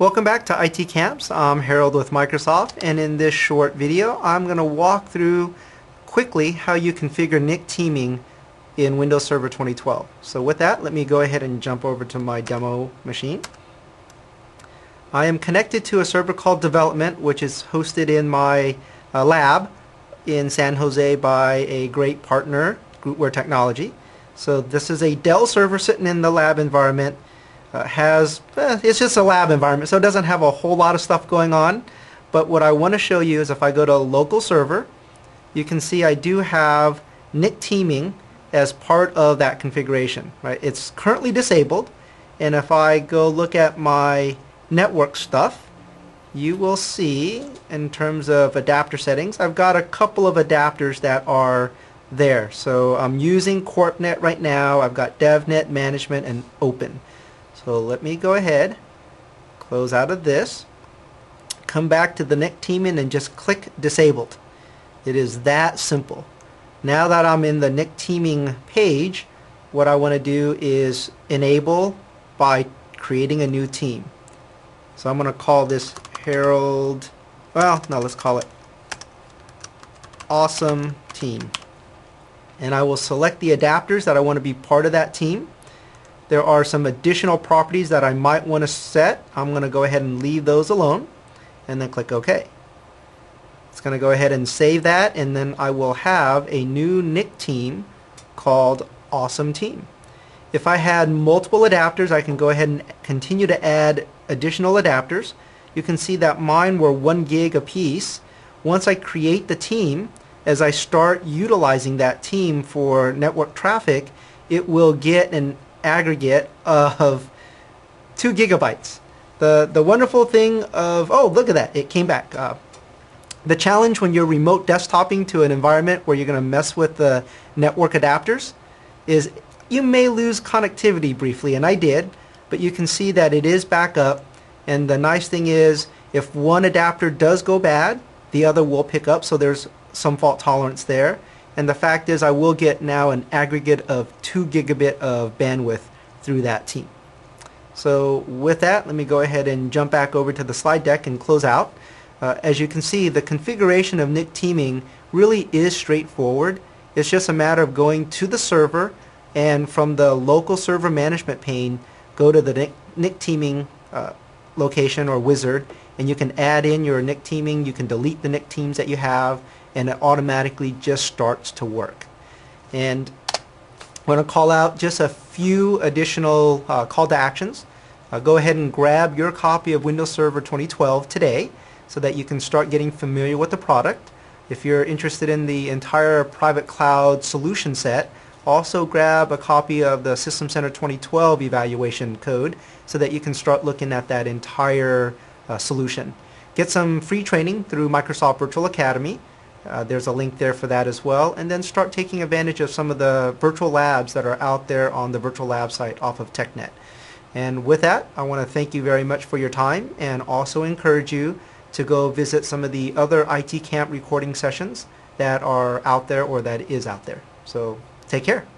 Welcome back to IT Camps. I'm Harold with Microsoft, and in this short video I'm going to walk through quickly how you configure NIC teaming in Windows Server 2012. So with that, let me go ahead and jump over to my demo machine. I am connected to a server called Development, which is hosted in my lab in San Jose by a great partner, Grootware Technology. So this is a Dell server sitting in the lab environment. It's just a lab environment, so it doesn't have a whole lot of stuff going on. But what I want to show you is if I go to local server, you can see I do have NIC teaming as part of that configuration. Right? It's currently disabled, and if I go look at my network stuff, you will see in terms of adapter settings, I've got a couple of adapters that are there. So I'm using CorpNet right now. I've got DevNet, Management, and Open. So let me go ahead, close out of this, come back to the NIC teaming and just click Disabled. It is that simple. Now that I'm in the NIC teaming page, what I want to do is enable by creating a new team. So I'm going to call this Harold, let's call it Awesome Team. And I will select the adapters that I want to be part of that team. There are some additional properties that I might want to set. I'm going to go ahead and leave those alone and then click OK. It's going to go ahead and save that, and then I will have a new NIC team called Awesome Team. If I had multiple adapters, I can go ahead and continue to add additional adapters. You can see that mine were 1 gig apiece. Once I create the team, as I start utilizing that team for network traffic, it will get an aggregate of 2 gigabytes. The wonderful thing of, oh, look at that, it came back. The challenge when you're remote desktoping to an environment where you're going to mess with the network adapters is you may lose connectivity briefly, and I did, but you can see that it is back up. And the nice thing is, if one adapter does go bad, the other will pick up, so there's some fault tolerance there. And the fact is I will get now an aggregate of 2 gigabit of bandwidth through that team. So with that, let me go ahead and jump back over to the slide deck and close out. As you can see, the configuration of NIC teaming really is straightforward. It's just a matter of going to the server, and from the local server management pane, go to the NIC teaming location or wizard, and you can add in your NIC teaming. You can delete the NIC teams that you have, and it automatically just starts to work. And I want to call out just a few additional call to actions. Go ahead and grab your copy of Windows Server 2012 today so that you can start getting familiar with the product. If you're interested in the entire private cloud solution set, also grab a copy of the System Center 2012 evaluation code so that you can start looking at that entire solution. Get some free training through Microsoft Virtual Academy. There's a link there for that as well, and then start taking advantage of some of the virtual labs that are out there on the virtual lab site off of TechNet. And with that, I want to thank you very much for your time, and also encourage you to go visit some of the other IT Camp recording sessions that are out there or that is out there. So take care.